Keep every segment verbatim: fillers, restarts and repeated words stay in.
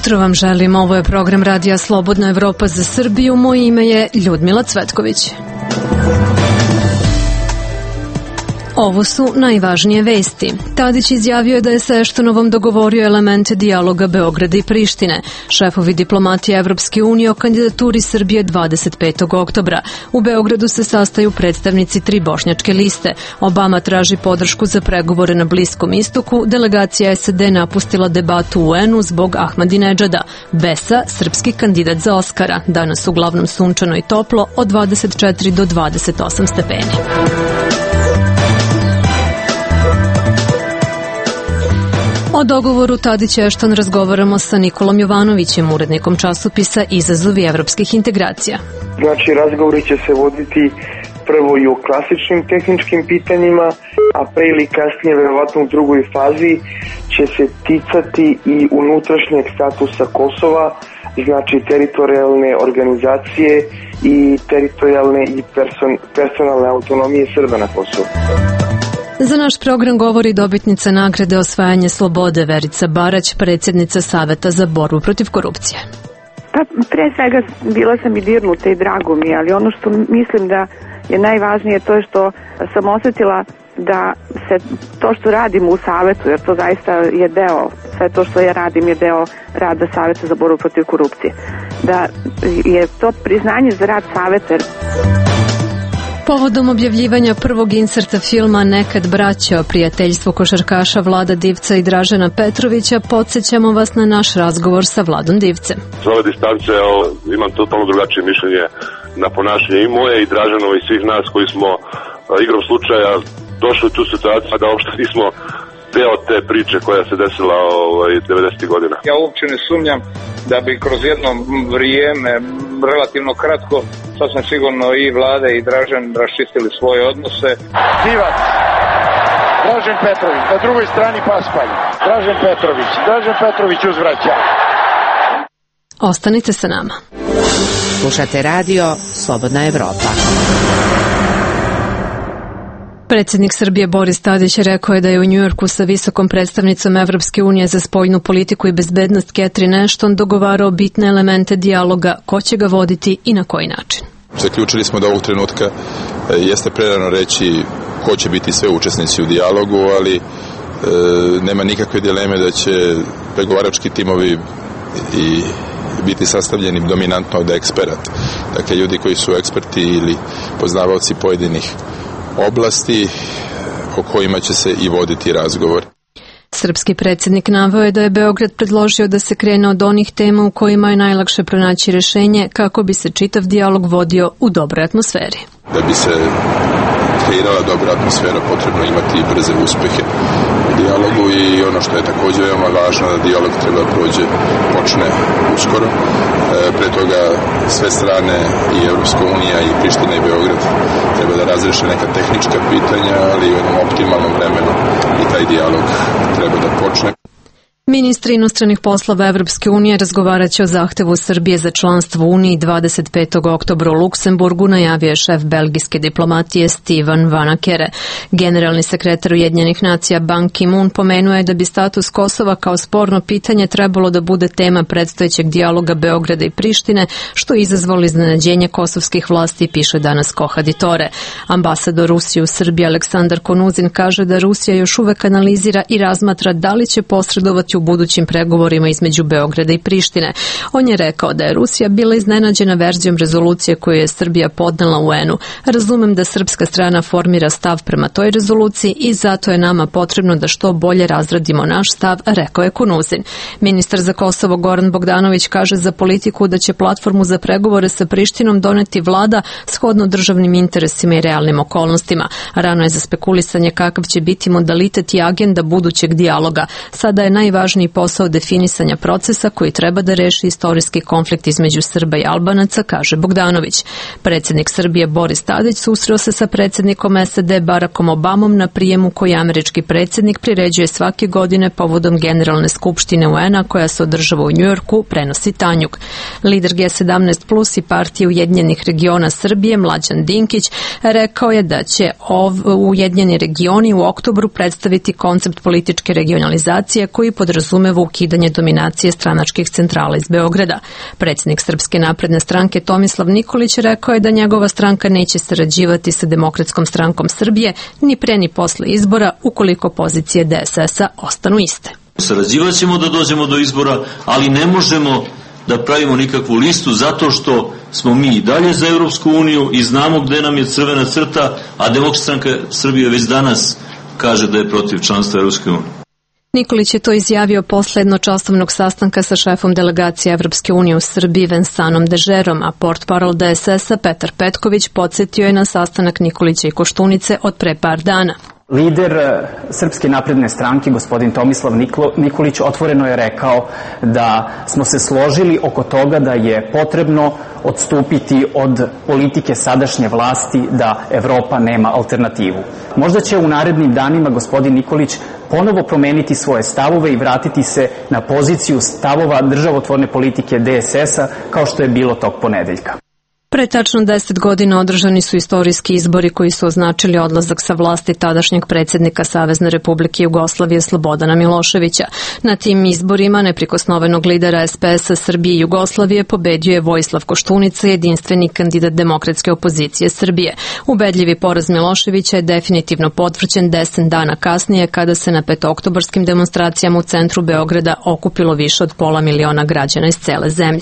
jutro vam želim. Ovo je program Radija Slobodna Evropa za Srbiju. Moje ime je Ljudmila Cvetković. Ovo su najvažnije vesti. Tadić izjavio je da je sa Eštonovom dogovorio elemente dijaloga Beograda i Prištine. Šefovi diplomatije Evropske unije o kandidaturi Srbije dvadeset petog oktobra. U Beogradu se sastaju predstavnici tri bošnjačke liste. Obama traži podršku za pregovore na Bliskom istoku. Delegacija S A D napustila debatu u U N-u zbog Ahmadinedžada. Besa, srpski kandidat za Oskara. Danas uglavnom sunčano i toplo od dvadeset četiri do dvadeset osam stepeni. O dogovoru Tadić-Ešton razgovaramo sa Nikolom Jovanovićem, urednikom časopisa Izazovi evropskih integracija. Znači, razgovori će se voditi prvo i o klasičnim tehničkim pitanjima, a pre ili kasnije, verovatno u drugoj fazi, će se ticati i unutrašnjeg statusa Kosova, znači teritorijalne organizacije i teritorijalne i person, personalne autonomije Srba na Kosovu. Za naš program govori dobitnica nagrade Osvajanje slobode Verica Barać, predsjednica Saveta za borbu protiv korupcije. Pa, pre svega bila sam i dirnuta i drago mi, ali ono što mislim da je najvažnije to je što sam osjetila da se to što radim u Savetu, jer to zaista je deo, sve to što ja radim je deo rada Saveta za borbu protiv korupcije, da je to priznanje za rad Saveta. Povodom objavljivanja prvog inserta filma Nekad braća o prijateljstvu košarkaša Vlada Divca i Dražena Petrovića, podsjećamo vas na naš razgovor sa Vladom Divcem. S ove distance imam totalno drugačije mišljenje na ponašanje i moje i Draženova i svih nas koji smo igrom slučaja došli u tu situaciju da uopšte nismo deo te priče koja se desila ovaj, devedesetih godina. Ja uopće ne sumnjam da bi kroz jedno vrijeme, relativno kratko, sasvim sigurno i Vlada i Dražen raščistili svoje odnose. Divac, Dražen Petrović, na drugoj strani Paspalj, Dražen Petrović, Dražen Petrović uzvraća. Ostanite sa nama. Slušate radio Slobodna Evropa. Predsjednik Srbije Boris Tadić rekao je da je u Njujorku sa visokom predstavnicom Evropske unije za spoljnu politiku i bezbednost Catherine Ashton dogovarao bitne elemente dijaloga, ko će ga voditi i na koji način. Zaključili smo da ovog trenutka jeste prerano reći ko će biti sve učesnici u dijalogu, ali e, nema nikakve dileme da će pregovarački timovi i biti sastavljeni dominantno od eksperata. Dakle, ljudi koji su eksperti ili poznavaoci pojedinih oblasti o kojima će se i voditi razgovor. Srpski predsjednik naveo je da je Beograd predložio da se krene od onih tema u kojima je najlakše pronaći rješenje kako bi se čitav dijalog vodio u dobroj atmosferi. Da bi se kreirala dobra atmosfera potrebno imati brze uspehe u dijalogu i ono što je također veoma važno da dijalog treba prođe, počne uskoro. E, pre toga sve strane i Evropska unija i Priština i Beograd treba da razreše neka tehnička pitanja, ali u jednom optimalnom vremenu i taj dijalog treba da počne. Ministri inostranih poslova Evropske unije razgovarat će o zahtevu Srbije za članstvo u Uniji dvadeset petog oktobra u Luksemburgu, najavio je šef belgijske diplomatije Steven Van Akere. Generalni sekretar Ujedinjenih nacija Ban Ki-moon pomenuo je da bi status Kosova kao sporno pitanje trebalo da bude tema predstojećeg dijaloga Beograda i Prištine, što je izazvalo iznenađenje kosovskih vlasti, piše danas Kohaditore. Ambasador Rusije u Srbiji Aleksandar Konuzin kaže da Rusija još uvek analizira i razmatra da li će posredovati u budućim pregovorima između Beograda i Prištine. On je rekao da je Rusija bila iznenađena verzijom rezolucije koju je Srbija podnela u U N-u. Razumem da srpska strana formira stav prema toj rezoluciji i zato je nama potrebno da što bolje razradimo naš stav, rekao je Konuzin. Ministar za Kosovo Goran Bogdanović kaže za politiku da će platformu za pregovore sa Prištinom doneti vlada shodno državnim interesima i realnim okolnostima. Rano je za spekulisanje kakav će biti modalitet i agenda budućeg dijaloga. Sada je najvažniji posao definisanja procesa koji treba da reši istorijski konflikt između Srba i Albanaca, kaže Bogdanović. Predsjednik Srbije Boris Tadić susreo se sa predsjednikom S A D Barackom Obamom na prijemu koji američki predsjednik priređuje svake godine povodom Generalne skupštine U N-a koja se održava u Njujorku, prenosi Tanjug. Lider G sedamnaest plus i partije Ujedinjenih regiona Srbije Mlađan Dinkić rekao je da će ov, Ujedinjeni regioni u oktobru predstaviti koncept političke regionalizacije koji podrazumijeva podrazumeva ukidanje dominacije stranačkih centrala iz Beograda. Predsjednik Srpske napredne stranke Tomislav Nikolić rekao je da njegova stranka neće sarađivati sa Demokratskom strankom Srbije ni pre ni posle izbora ukoliko pozicije D S S-a ostanu iste. Sarađivat ćemo da dođemo do izbora, ali ne možemo da pravimo nikakvu listu zato što smo mi i dalje za Europsku uniju i znamo gde nam je crvena crta, a Demokratska stranka Srbije već danas kaže da je protiv članstva Europske unije. Nikolić je to izjavio posle jednočasovnog sastanka sa šefom delegacije Evropske unije u Srbiji Vensanom Dežerom, a portparol D S S-a Petar Petković podsjetio je na sastanak Nikolića i Koštunice od pre par dana. Lider Srpske napredne stranke, gospodin Tomislav Nikolić, otvoreno je rekao da smo se složili oko toga da je potrebno odstupiti od politike sadašnje vlasti da Evropa nema alternativu. Možda će u narednim danima gospodin Nikolić ponovo promeniti svoje stavove i vratiti se na poziciju stavova državotvorne politike D S S-a kao što je bilo tog ponedeljka. Pre tačno deset godina održani su istorijski izbori koji su označili odlazak sa vlasti tadašnjeg predsjednika Savezne Republike Jugoslavije Slobodana Miloševića. Na tim izborima neprikosnovenog lidera S P S-a Srbije i Jugoslavije pobedio je Vojislav Koštunica, jedinstveni kandidat demokratske opozicije Srbije. Ubedljivi poraz Miloševića je definitivno potvrđen deset dana kasnije kada se na petooktobarskim demonstracijama u centru Beograda okupilo više od pola miliona građana iz cele zemlje.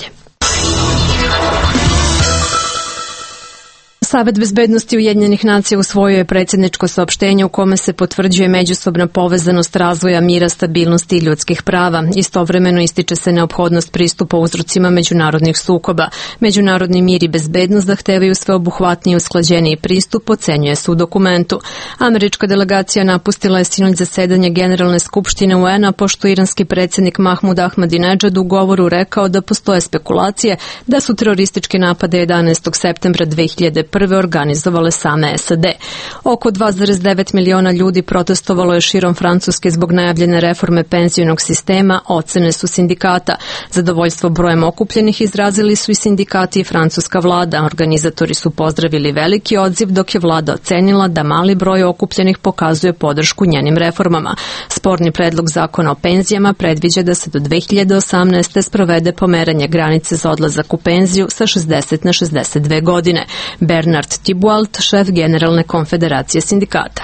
Savet bezbednosti Ujedinjenih nacija usvojio je predsjedničko saopštenje u kome se potvrđuje međusobna povezanost razvoja mira, stabilnosti i ljudskih prava. Istovremeno ističe se neophodnost pristupa uzrocima međunarodnih sukoba. Međunarodni mir i bezbednost zahtevaju sveobuhvatniji i usklađeniji pristup, ocenjuje se u dokumentu. Američka delegacija napustila je sinoć zasedanje Generalne skupštine U N-a pošto iranski predsjednik Mahmud Ahmadinedžad u govoru rekao da postoje spekulacije da su teroristički napade jedanaestog septembra dve hiljade prve organizovale same S A D. Oko dva zarez devet miliona ljudi protestovalo je širom Francuske zbog najavljene reforme penzionog sistema, ocene su sindikata. Zadovoljstvo brojem okupljenih izrazili su i sindikati i francuska vlada. Organizatori su pozdravili veliki odziv, dok je vlada ocenila da mali broj okupljenih pokazuje podršku njenim reformama. Sporni predlog zakona o penzijama predviđa da se do dve hiljade osamnaeste. sprovede pomeranje granice za odlazak u penziju sa šezdeset na šezdeset dve godine. Bernard Thibault, šef Generalne konfederacije sindikata.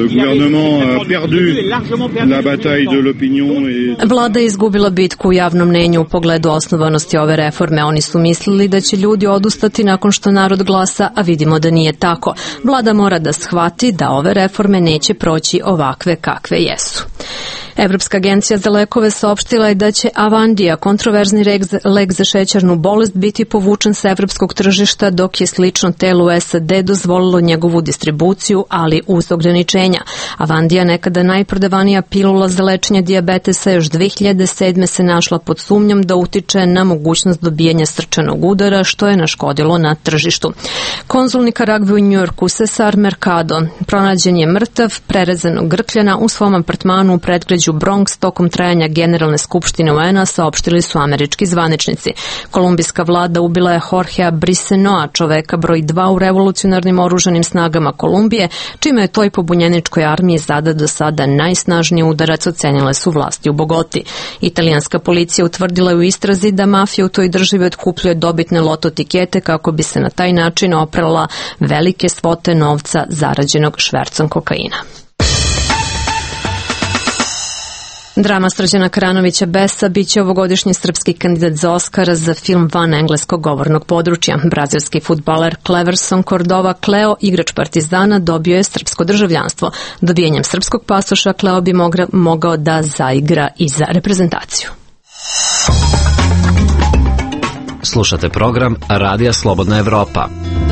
Vlada je izgubila bitku u javnom mnenju u pogledu osnovanosti ove reforme. Oni su mislili da će ljudi odustati nakon što narod glasa, a vidimo da nije tako. Vlada mora da shvati da ove reforme neće proći ovakve kakve jesu. Evropska agencija za lekove saopštila je da će Avandija, kontroverzni lek za šećernu bolest, biti povučen sa evropskog tržišta, dok je slično telo u S A D dozvolilo njegovu distribuciju, ali uz ograničenja. Avandija, nekada najprodavanija pilula za lečenje dijabetesa, još dve hiljade sedme. se našla pod sumnjom da utiče na mogućnost dobijanja srčanog udara, što je naškodilo na tržištu. Konzul Nikaragve u Njujorku, Cesar Mercado, pronađen je mrtav, prerezanog grkljana u svom apartmanu u predgrađu Bronx tokom trajanja Generalne skupštine U N-a, saopštili su američki zvaničnici. Kolumbijska vlada ubila je Jorgea Brisenoa, čoveka broj dva u revolucionarnim oružanim snagama Kolumbije, čime je toj pobunjeničkoj armiji zada do sada najsnažniji udarac, ocenile su vlasti u Bogoti. Italijanska policija utvrdila je u istrazi da mafija u toj državi otkupljuje dobitne loto tikete kako bi se na taj način oprala velike svote novca zarađenog švercom kokaina. Drama Srđana Karanovića Besa biće ovogodišnji srpski kandidat za Oskara za film van engleskog govornog područja. Brazilski fudbaler Cleverson Cordova Cleo, igrač Partizana, dobio je srpsko državljanstvo. Dobijanjem srpskog pasoša Cleo bi mogao da zaigra i za reprezentaciju. Slušate program Radija Slobodna Evropa.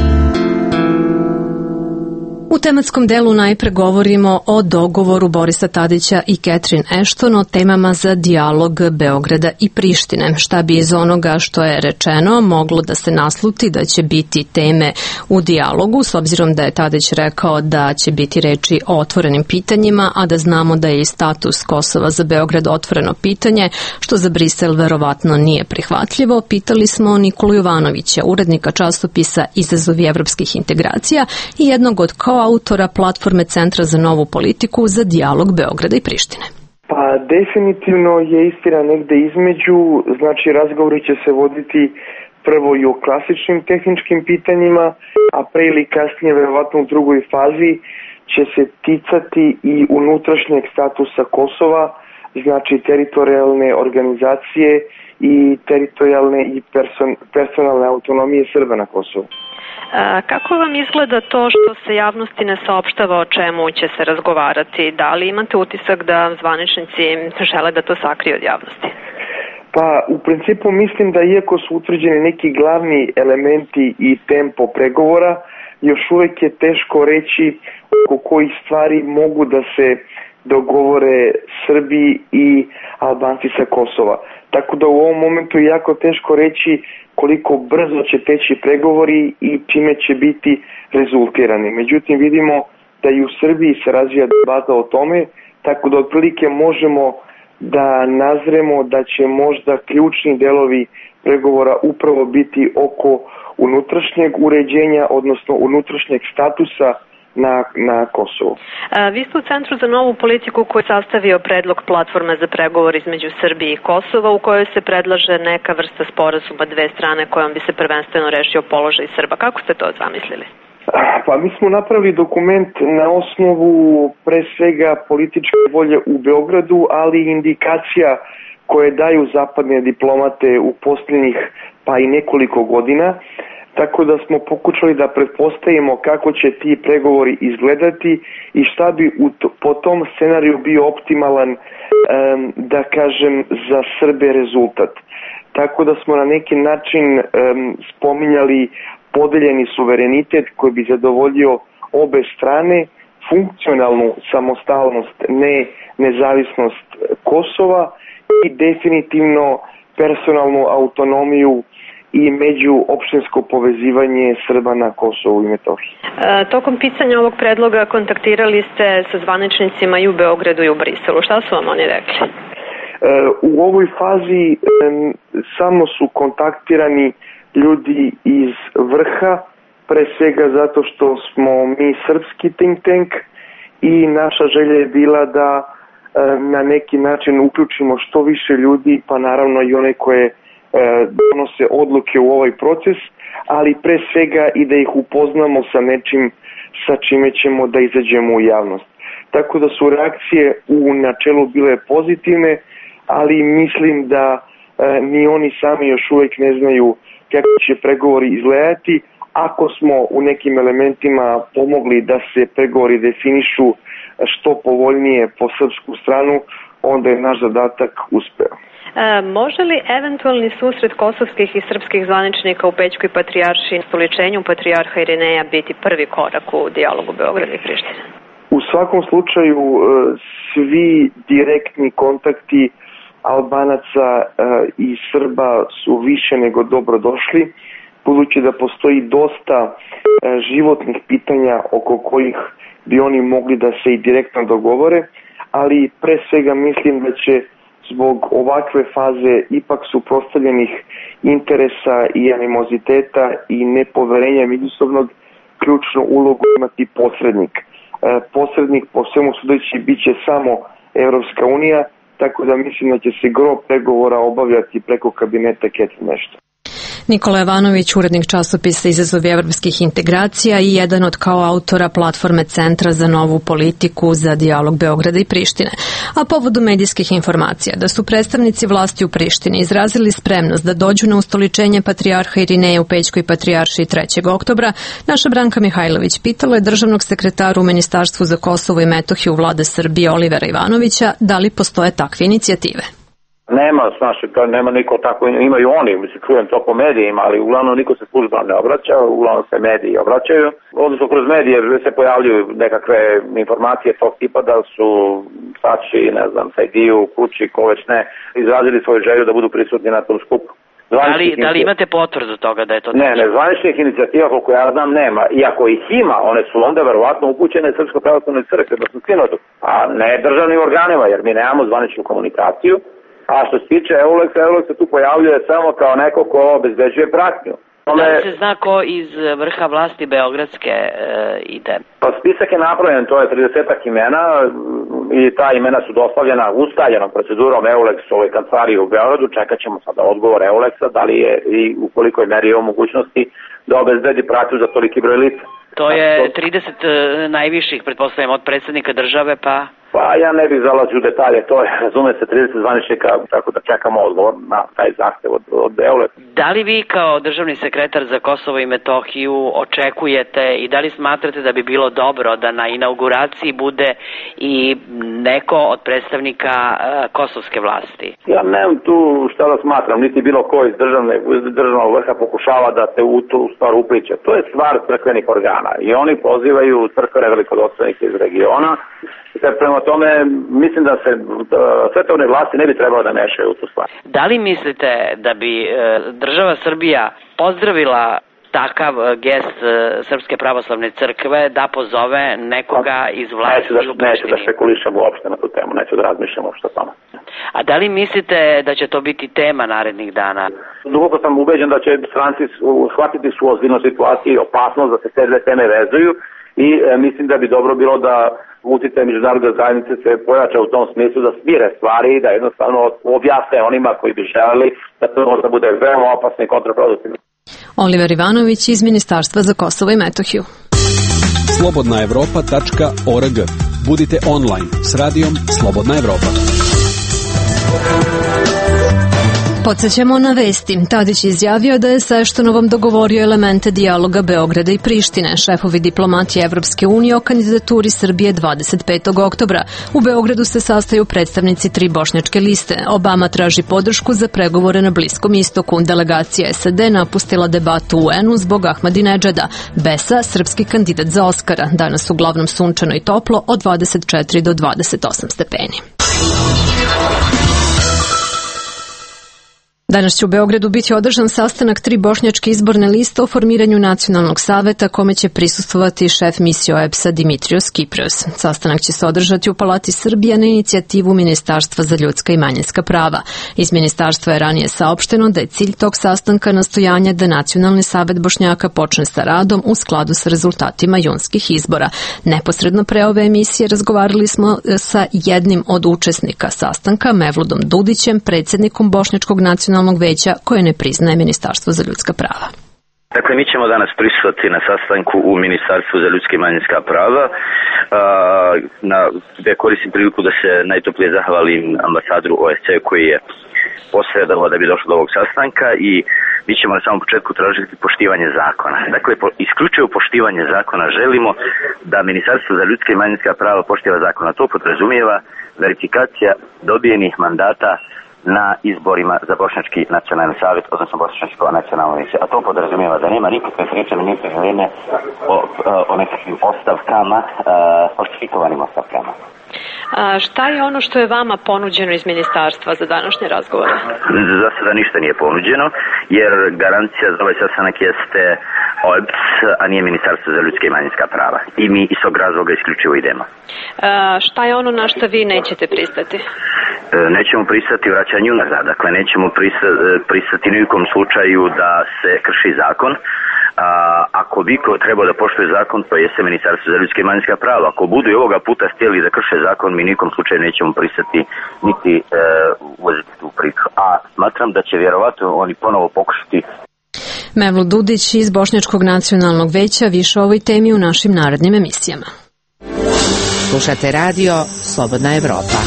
U tematskom delu najpre govorimo o dogovoru Borisa Tadića i Catherine Ashton o temama za dijalog Beograda i Prištine. Šta bi iz onoga što je rečeno moglo da se nasluti da će biti teme u dijalogu, s obzirom da je Tadić rekao da će biti reči o otvorenim pitanjima, a da znamo da je i status Kosova za Beograd otvoreno pitanje, što za Brisel verovatno nije prihvatljivo. Pitali smo Nikolu Jovanovića, urednika časopisa Izazovi evropskih integracija i jednog od koautora platforme Centra za novu politiku za dijalog Beograda i Prištine. Pa definitivno je istina negde između, znači razgovori će se voditi prvo i o klasičnim tehničkim pitanjima, a pre ili kasnije, verovatno u drugoj fazi, će se ticati i unutrašnjeg statusa Kosova, znači teritorijalne organizacije i teritorijalne i person, personalne autonomije Srba na Kosovu. A, kako vam izgleda to što se javnosti ne saopštava o čemu će se razgovarati? Da li imate utisak da zvaničnici žele da to sakriju od javnosti? Pa u principu mislim da iako su utvrđeni neki glavni elementi i tempo pregovora, još uvek je teško reći oko kojih stvari mogu da se dogovore Srbi i Albanci sa Kosova. Tako da u ovom momentu je jako teško reći koliko brzo će teći pregovori i čime će biti rezultirani. Međutim, vidimo da i u Srbiji se razvija debata o tome, tako da otprilike možemo da nazremo da će možda ključni delovi pregovora upravo biti oko unutrašnjeg uređenja, odnosno unutrašnjeg statusa na, na Kosovu. A, vi ste u Centru za novu politiku koji je sastavio predlog platforme za pregovor između Srbije i Kosova u kojoj se predlaže neka vrsta sporazuma dve strane kojom bi se prvenstveno rešio položaj Srba. Kako ste to zamislili? Pa mi smo napravili dokument na osnovu pre svega političke volje u Beogradu, ali i indikacija koje daju zapadne diplomate u posljednjih pa i nekoliko godina, tako da smo pokušali da pretpostavimo kako će ti pregovori izgledati i šta bi u to, po tom scenariju bio optimalan, um, da kažem, za Srbe rezultat. Tako da smo na neki način um, spominjali podeljeni suverenitet koji bi zadovoljio obe strane, funkcionalnu samostalnost, ne nezavisnost Kosova i definitivno personalnu autonomiju i međuopštinsko povezivanje Srba na Kosovu i Metohiji. E, tokom pisanja ovog predloga kontaktirali ste sa zvaničnicima i u Beogradu i u Briselu. Šta su vam oni rekli? E, u ovoj fazi e, samo su kontaktirani ljudi iz vrha, pre svega zato što smo mi srpski think tank i naša želja je bila da e, na neki način uključimo što više ljudi, pa naravno i one koje e, donose odluke u ovaj proces, ali pre svega i da ih upoznamo sa nečim sa čime ćemo da izađemo u javnost. Tako da su reakcije u načelu bile pozitivne, ali mislim da e, ni oni sami još uvek ne znaju kako će pregovori izgledati. Ako smo u nekim elementima pomogli da se pregovori definišu što povoljnije po srpsku stranu, onda je naš zadatak uspeo. E, može li eventualni susret kosovskih i srpskih zvaničnika u Pećkoj patrijaršiji i stoličenju patrijarha Irineja biti prvi korak u dijalogu Beograda i Prištine? U svakom slučaju svi direktni kontakti Albanaca i Srba su više nego dobro došli, budući da postoji dosta životnih pitanja oko kojih bi oni mogli da se i direktno dogovore, ali pre svega mislim da će zbog ovakve faze ipak suprotstavljenih interesa i animoziteta i nepoverenja međusobnog ključnu ulogu imati posrednik. Posrednik po svemu sudeći bit će samo Evropska unija, tako da mislim da će se gro pregovora obavljati preko kabineta Catherine Ashton. Nikola Jovanović, urednik časopisa Izazovi evropskih integracija i jedan od kao autora platforme Centra za novu politiku za dijalog Beograda i Prištine. A povodu medijskih informacija da su predstavnici vlasti u Prištini izrazili spremnost da dođu na ustoličenje patrijarha Irineja u Pećkoj patrijaršiji trećeg oktobra, naša Branka Mihajlović pitala je državnog sekretara u Ministarstvu za Kosovo i Metohiju Vlade Srbije Olivera Ivanovića da li postoje takve inicijative. Nema, znaš, nema niko tako, imaju oni, mislim, čujem to po medijima, ali uglavnom niko se službeno ne obraća, uglavnom se mediji obraćaju. Odnosno, kroz medije se pojavljuju nekakve informacije tog tipa da su Sači, ne znam, Sajdiju, Kući, ko već ne, izrazili svoju želju da budu prisutni na tom skupu. Da li, da li imate potvrdu toga da je to tako? Ne, ne, zvaničnih inicijativa, koliko ja znam, nema. Iako ih ima, one su onda verovatno upućene Srpskoj pravoslavnoj crkvi, da su sinodu, a ne državnim organima, jer mi nemamo zvaničnu komunikaciju. A što se tiče Euleksa, Euleks se tu pojavljuje samo kao neko ko obezbeđuje pratnju. Da li se zna ko iz vrha vlasti Beogradske e, ide? Pa spisak je napravljen, to je tridesetak imena, i ta imena su dostavljena ustaljenom procedurom Eulexovoj kancelariji u Beogradu. Čekat ćemo sada odgovor Eulexa, da li je i u kolikoj meri je o mogućnosti da obezbedi pratnju za toliki broj lica. To je trideset najviših, pretpostavljam, od predsjednika države, pa... Pa ja ne bih zalazio u detalje, to je, razume se, trideset zvaničnika, tako da čekamo odgovor na taj zahtev od, od Eulexa. Da li vi kao državni sekretar za Kosovo i Metohiju očekujete i da li smatrate da bi bilo dobro da na inauguraciji bude i neko od predstavnika uh, kosovske vlasti? Ja nemam tu šta da smatram, niti bilo ko iz državne, državnog vrha pokušava da te u tu stvar upliče. To je stvar crkvenih organa i oni pozivaju crkvene velikodostojnike iz regiona. Prema tome, mislim da se svetovne vlasti ne bi trebalo da mešaju u tu stvar. Da li mislite da bi država Srbija pozdravila takav gest Srpske pravoslavne crkve da pozove nekoga iz vlasti neću da, u Prištini? Neću da špekulišem uopšte na tu temu, neću da razmišljam uopšte o tome. A da li mislite da će to biti tema narednih dana? Duboko sam ubeđen da će stranci shvatiti su ozbiljnu situaciju i opasnost da se te dve teme vezuju i e, mislim da bi dobro bilo da uticaj međunarodne zajednice se pojača u tom smislu da smire stvari i da jednostavno objasne onima koji bi želeli da to možda bude veoma opasno i kontraproduktivno. Oliver Ivanović iz Ministarstva za Kosovo i Metohiju. slobodna evropa tačka org. Budite online s radijom Slobodna Evropa. Podsjećamo na vesti. Tadić izjavio da je sa Eštonovom dogovorio elemente dijaloga Beograda i Prištine. Šefovi diplomatije Evropske unije o kandidaturi Srbije dvadeset petog oktobra. U Beogradu se sastaju predstavnici tri bošnjačke liste. Obama traži podršku za pregovore na Bliskom istoku. Delegacija S A D napustila debatu u U N-u zbog Ahmadinedžada. Besa, srpski kandidat za Oskara. Danas uglavnom sunčano i toplo od dvadeset četiri do dvadeset osam stepeni. Danas će u Beogradu biti održan sastanak tri bošnjačke izborne liste o formiranju nacionalnog saveta kome će prisustvovati šef misije O E B S-a Dimitrios Kiprios. Sastanak će se održati u Palati Srbije na inicijativu Ministarstva za ljudska i manjinska prava. Iz ministarstva je ranije saopšteno da je cilj tog sastanka nastojanje da Nacionalni savet Bošnjaka počne sa radom u skladu sa rezultatima junskih izbora. Neposredno pre ove emisije razgovarali smo sa jednim od učesnika sastanka, Mevludom Dudićem, predsjednikom Bošnjačkog nacionalnog veća koje ne priznaje Ministarstvo za ljudska prava. Dakle, mi ćemo danas prisustvovati na sastanku u Ministarstvu za ljudska i manjinska prava. Na, gde koristim priliku da se najtoplije zahvalim ambasadoru O E C koji je posredovao da bi došlo do ovog sastanka i mi ćemo na samom početku tražiti poštivanje zakona. Dakle, po, isključivo poštivanje zakona želimo da Ministarstvo za ljudska i manjinska prava poštiva zakona. To podrazumijeva verifikacija dobijenih mandata na izborima za Bošnjački nacionalni savjet, odnosno Bošnjačko nacionalno vijeće. A to podrazumijeva da nema nikakve priče, nikakve vreme o, o nekakvim ostavkama, falsifikovanim ostavkama. A šta je ono što je vama ponuđeno iz ministarstva za današnje razgovore? Za sada ništa nije ponuđeno, jer garancija za ovaj sastanak jeste O E B S, a nije Ministarstvo za ljudska i manjinska prava. I mi iz tog razloga isključivo idemo. A, šta je ono na što vi nećete pristati? E, nećemo pristati vraćanju nazad. Dakle, nećemo pristati, pristati ni u kom slučaju da se krši zakon. A, ako bi ko trebao da poštuje zakon, to jeste Ministarstvo za ljudska i manjinska prava. Ako budu i ovoga puta htjeli da krše zakon, mi nikom slučaju nećemo pristati niti e, uvoziti tu priču. A smatram da će vjerovatno oni ponovo pokušati. Mevlud Dudić iz Bošnjačkog nacionalnog veća, više o ovoj temi u našim narednim emisijama. Slušate radio Slobodna Evropa.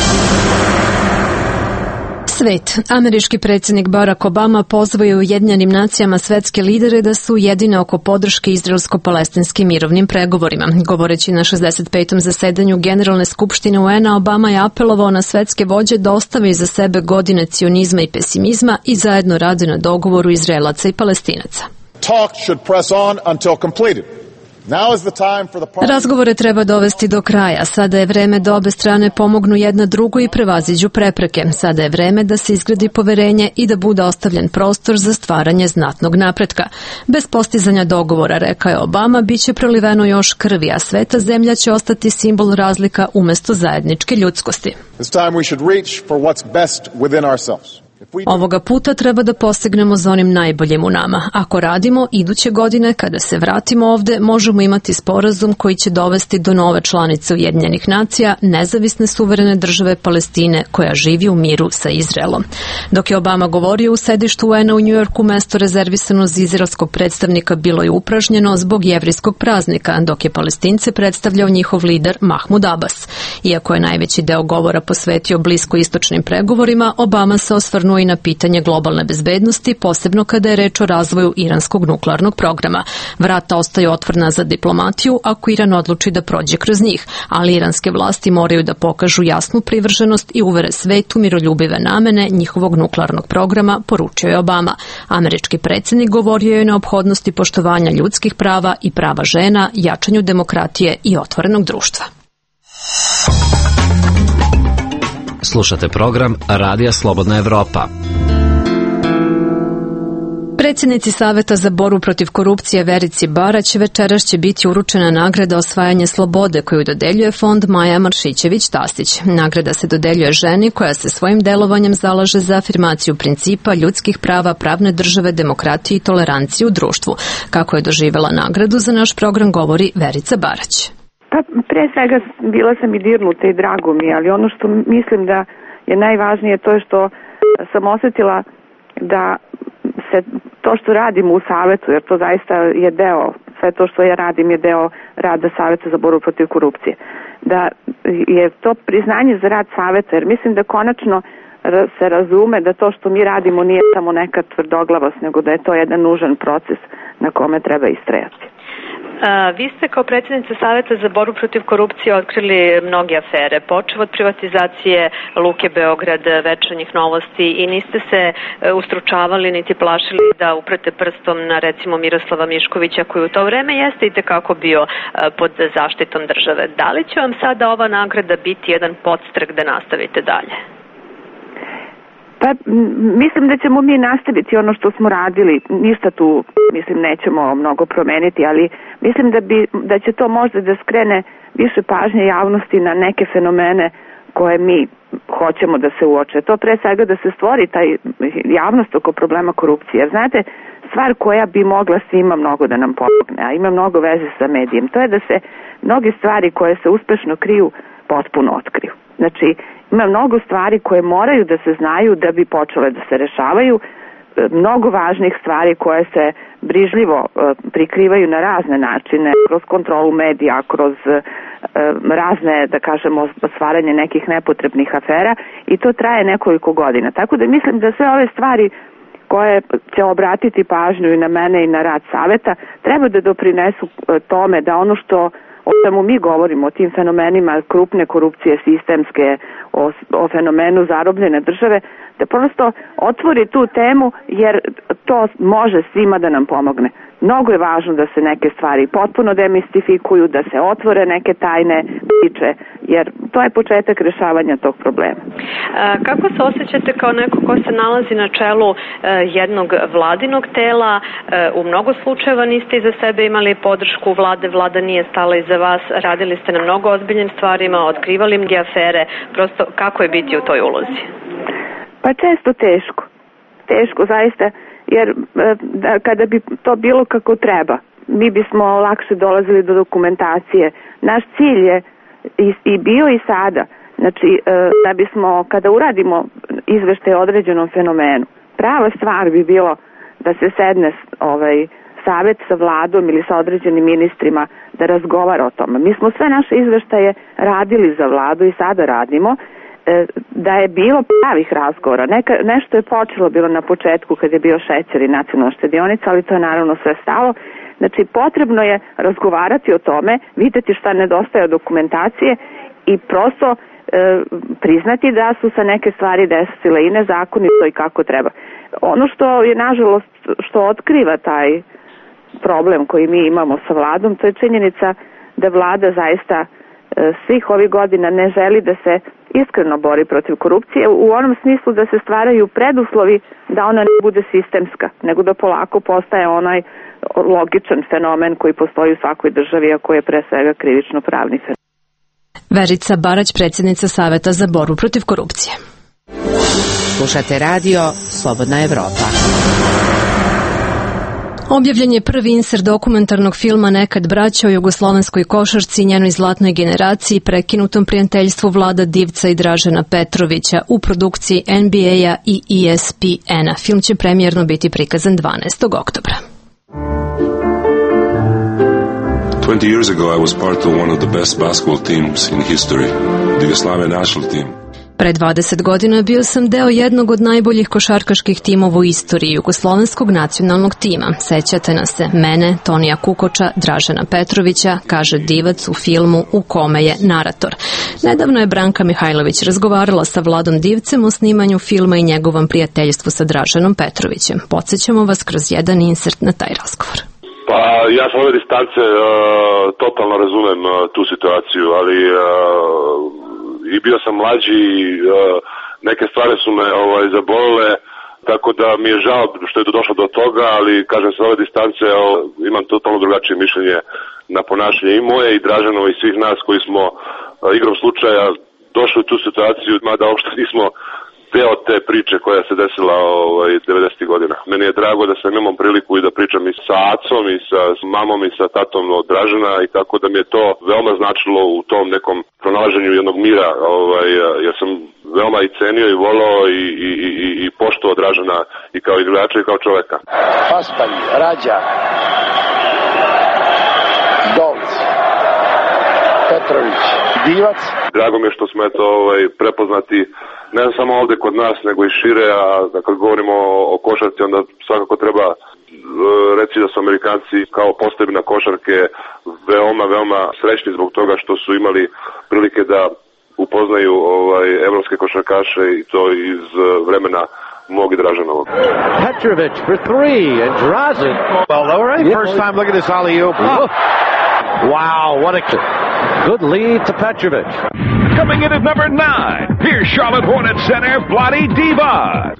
Svet. Američki predsjednik Barack Obama pozvao je Ujedinjenim nacijama svetske lidere da su jedine oko podrške izraelsko-palestinskim mirovnim pregovorima. Govoreći na šezdeset petom zasedanju Generalne skupštine U N A, Obama je apelovao na svetske vođe da ostave iza sebe godine cionizma i pesimizma i zajedno rade na dogovoru Izraelaca i Palestinaca. Talk should press on until completed. Razgovore treba dovesti do kraja. Sada je vreme da obe strane pomognu jedna drugu i prevaziđu prepreke. Sada je vreme da se izgradi poverenje i da bude ostavljen prostor za stvaranje znatnog napretka. Bez postizanja dogovora, rekao je Obama, bit će proliveno još krvi, a sveta zemlja će ostati simbol razlika umjesto zajedničke ljudskosti. Ovoga puta treba da postignemo za onim najboljim u nama. Ako radimo, iduće godine, kada se vratimo ovde, možemo imati sporazum koji će dovesti do nove članice Ujedinjenih nacija, nezavisne suverene države Palestine, koja živi u miru sa Izraelom. Dok je Obama govorio u sedištu U N-a u Njujorku, mesto rezervisano za izraelskog predstavnika bilo je upražnjeno zbog jevrijskog praznika, dok je Palestince predstavljao njihov lider Mahmud Abbas. Iako je najveći deo govora posvetio bliskoistočnim pregovorima, Obama se osvrnuo i na pitanje globalne bezbednosti, posebno kada je reč o razvoju iranskog nuklearnog programa. Vrata ostaju otvorena za diplomatiju ako Iran odluči da prođe kroz njih, ali iranske vlasti moraju da pokažu jasnu privrženost i uvere svetu miroljubive namene njihovog nuklearnog programa, poručio je Obama. Američki predsjednik govorio je o neophodnosti poštovanja ljudskih prava i prava žena, jačanju demokratije i otvorenog društva. Slušate program Radija Slobodna Evropa. Predsjednici Saveta za borbu protiv korupcije Verici Barać večeras će biti uručena nagrada Osvajanje slobode koju dodeljuje fond Maja Maršićević-Tasić. Nagrada se dodeljuje ženi koja se svojim delovanjem zalaže za afirmaciju principa ljudskih prava, pravne države, demokratije i tolerancije u društvu. Kako je doživjela nagradu, za naš program govori Verica Barać. Pa pre svega bila sam i dirnuta i drago mi, ali ono što mislim da je najvažnije to je što sam osetila da se to što radim u Savetu, jer to zaista je deo, sve to što ja radim je deo rada Saveta za borbu protiv korupcije, da je to priznanje za rad Saveta, jer mislim da konačno se razume da to što mi radimo nije samo neka tvrdoglavost, nego da je to jedan nužan proces na kome treba istrajati. A, vi ste kao predsjednica Saveta za borbu protiv korupcije otkrili mnoge afere, počev od privatizacije Luke Beograd, Večernjih novosti, i niste se e, ustručavali niti plašili da uprete prstom na recimo Miroslava Miškovića, koji u to vreme jeste i tekako bio e, pod zaštitom države. Da li će vam sada ova nagrada biti jedan podstrek da nastavite dalje? Pa mislim da ćemo mi nastaviti ono što smo radili, ništa tu mislim nećemo mnogo promeniti, ali mislim da bi da će to možda da skrene više pažnje javnosti na neke fenomene koje mi hoćemo da se uoče. To pre svega da se stvori taj javnost oko problema korupcije. Jer znate, stvar koja bi mogla svima mnogo da nam pomogne, a ima mnogo veze sa medijem, to je da se mnoge stvari koje se uspešno kriju potpuno otkriju. Znači, ima mnogo stvari koje moraju da se znaju da bi počele da se rešavaju, mnogo važnih stvari koje se brižljivo prikrivaju na razne načine, kroz kontrolu medija, kroz razne, da kažemo, stvaranje nekih nepotrebnih afera, i to traje nekoliko godina. Tako da mislim da sve ove stvari koje će obratiti pažnju i na mene i na rad Saveta treba da doprinesu tome da ono što o čemu mi govorimo, o tim fenomenima krupne korupcije, sistemske, o, o fenomenu zarobljene države, da prosto otvori tu temu, jer to može svima da nam pomogne. Mnogo je važno da se neke stvari potpuno demistifikuju, da se otvore neke tajne priče, jer to je početak rešavanja tog problema. A, kako se osjećate kao neko ko se nalazi na čelu e, jednog vladinog tela? E, u mnogo slučajeva niste iza sebe imali podršku vlade, vlada nije stala iza vas, radili ste na mnogo ozbiljnim stvarima, otkrivali mnoge afere, prosto kako je biti u toj ulozi? Pa često teško, teško zaista, jer da, kada bi to bilo kako treba, mi bismo lakše dolazili do dokumentacije. Naš cilj je i, i bio i sada, znači da bismo, kada uradimo izveštaj o određenom fenomenu, prava stvar bi bilo da se sedne ovaj Savet sa vladom ili sa određenim ministrima da razgovara o tome. Mi smo sve naše izveštaje radili za vladu i sada radimo, da je bilo pravih razgovora. Neka, nešto je počelo bilo na početku kad je bio šećer i nacionalna štedionica, ali to je naravno sve stalo. Znači, potrebno je razgovarati o tome, vidjeti šta nedostaje od dokumentacije i prosto e, priznati da su se neke stvari desile i nezakonito i kako treba. Ono što je, nažalost, što otkriva taj problem koji mi imamo sa vladom, to je činjenica da vlada zaista e, svih ovih godina ne želi da se iskreno bori protiv korupcije, u onom smislu da se stvaraju preduslovi da ona ne bude sistemska, nego da polako postaje onaj logičan fenomen koji postoji u svakoj državi, a koji je pre svega krivično pravni fenomen. Verica Barać, predsjednica Saveta za borbu protiv korupcije. Slušate radio Slobodna Evropa. Objavljen je prvi insert dokumentarnog filma Nekad braća o jugoslovenskoj košarci i njenoj zlatnoj generaciji, prekinutom prijateljstvu Vlada Divca i Dražena Petrovića u produkciji N B A-a i E S P N-a. Film će premijerno biti prikazan dvanaestog oktobra. twenty years ago I was part of one of the best basketball teams in history, the Yugoslavian national team. Pre dvadeset godina bio sam deo jednog od najboljih košarkaških timova u istoriji jugoslovenskog nacionalnog tima. Sećate nas se mene, Tonija Kukoča, Dražena Petrovića, kaže Divac u filmu u kome je narator. Nedavno je Branka Mihajlović razgovarala sa Vladom Divcem o snimanju filma i njegovom prijateljstvu sa Draženom Petrovićem. Podsjećamo vas kroz jedan insert na taj razgovor. Pa ja sa ove distance uh, totalno razumem uh, tu situaciju, ali uh, i bio sam mlađi, uh, neke stvari su me ovaj, zabolile, tako da mi je žao što je to došlo do toga, ali kažem sa ove distance uh, imam totalno drugačije mišljenje na ponašanje i moje i Draženova i svih nas koji smo uh, igrom slučaja došli u tu situaciju, mada uopšte nismo deo te priče koja se desila ovaj, devedesetih godina. Meni je drago da sam imao priliku i da pričam i sa acom i sa mamom i sa tatom od Dražena i tako da mi je to veoma značilo u tom nekom pronalaženju jednog mira, ovaj, jer sam veoma i cenio i volao i, i, i, i poštovao Dražena i kao igrača i kao čoveka. Paspalj, Rađa, Dovc, Petrović, Divac. Drago mi je što smo eto, ovaj, prepoznati ne samo ovde kod nas, nego i šire, a kad govorimo o, o košarci, onda svakako treba reći da su Amerikanci kao postebna košarke veoma, veoma srećni zbog toga što su imali prilike da upoznaju ovaj, evropske košarkaše i to iz vremena mog i Draženovog. Petrović for three and Dražen. Well, all right, first time look at this alley-oop. Oh. Wow, what a good lead to Petrović. Coming in at number nine, here's Charlotte Hornets center Vlade Divac.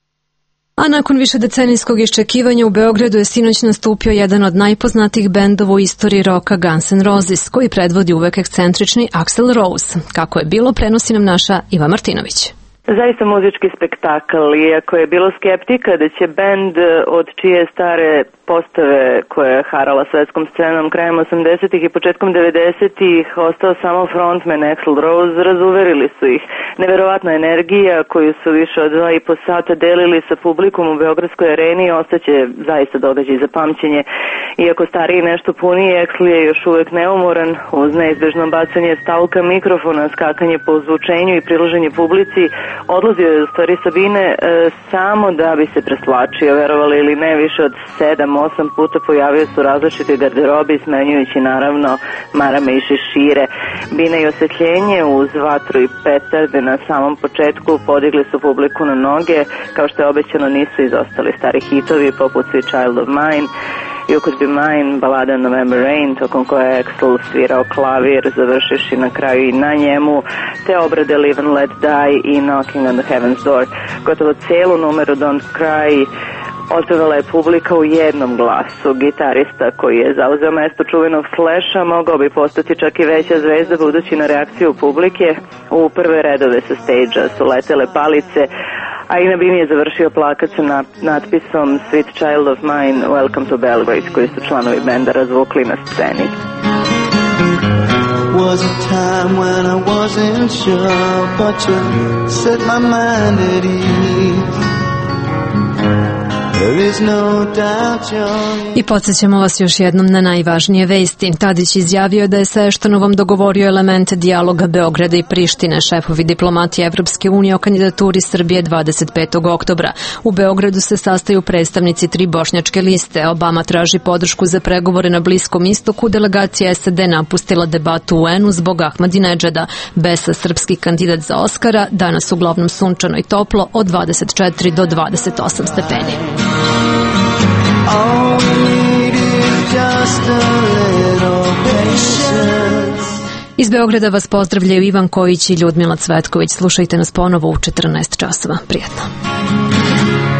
A nakon višedecenijskog iščekivanja u Beogradu je sinoć nastupio jedan od najpoznatijih bendova u istoriji roka, Guns N' Roses, koji predvodi uvek ekscentrični Axl Rose. Kako je bilo, prenosi nam naša Iva Martinović. Zaista muzički spektakl, iako je bilo skeptika da će bend od čije stare postave koja je harala svetskom scenom krajem osamdesetih i početkom devedesetih ostao samo frontman Axl Rose, razuverili su ih. Neverovatna energija koju su više od dva i po sata delili sa publikom u Beogradskoj areni ostaće zaista događaj za pamćenje. Iako stariji nešto puniji, Axl je još uvek neumoran, uz neizbežno bacanje stavka mikrofona, skakanje po zvučenju i priloženje publici, odlazio je u stvari Sabine e, samo da bi se preslačio, verovali ili ne, više od sedam osam puta pojavio su različite garderobi, smenjujući naravno marame i šešire. Bine i osvetljenje uz vatru i petarde na samom početku podigli su publiku na noge, kao što je obećano nisu izostali stari hitovi poput Sweet Child of Mine, You Could Be Mine, balada November Rain, tokom koje je Axl svirao klavir, završiši na kraju i na njemu, te obrade Live and Let Die i Knocking on the Heaven's Door. Gotovo celu numeru Don't Cry otpevala je publika u jednom glasu. Gitarista koji je zauzeo mesto čuvenog Slasha mogao bi postati čak i veća zvezda budući na reakciju publike. U prve redove sa stage-a su letele palice, a i na bini je završio plakat sa natpisom Sweet Child of Mine, Welcome to Belgrade, koji su članovi benda razvukli na sceni. Was a time when I wasn't sure, but you set my mind at ease. I podsjećamo vas još jednom na najvažnije vesti. Tadić izjavio da je sa Eštanovom dogovorio elemente dijaloga Beograda i Prištine. Šefovi diplomatije Evropske unije o kandidaturi Srbije dvadeset petog oktobra. U Beogradu se sastaju predstavnici tri bošnjačke liste. Obama traži podršku za pregovore na Bliskom istoku. Delegacija S A D napustila debatu u U N-u zbog Ahmadinedžada. Besa, srpski kandidat za Oskara, danas uglavnom sunčano i toplo od dvadeset četiri do dvadeset osam stepeni. Iz Beograda vas pozdravljaju Ivan Kojić i Ljudmila Cvetković. Slušajte nas ponovo u četrnaest časova. Prijetno.